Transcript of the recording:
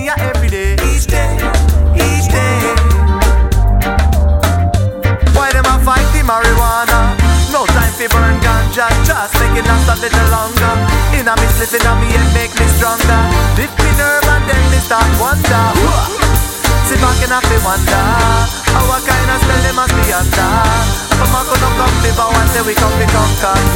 me every day. Each day, each day. Why them a fight the marijuana? No time for burn ganja, just make it last a little longer. Inna me slip, inna me head make me stronger. Dip me nerve and then me start wonder. Sit back and have to wonder how what kind of spell they must be under. But man could not come live, I want say we come to conquer.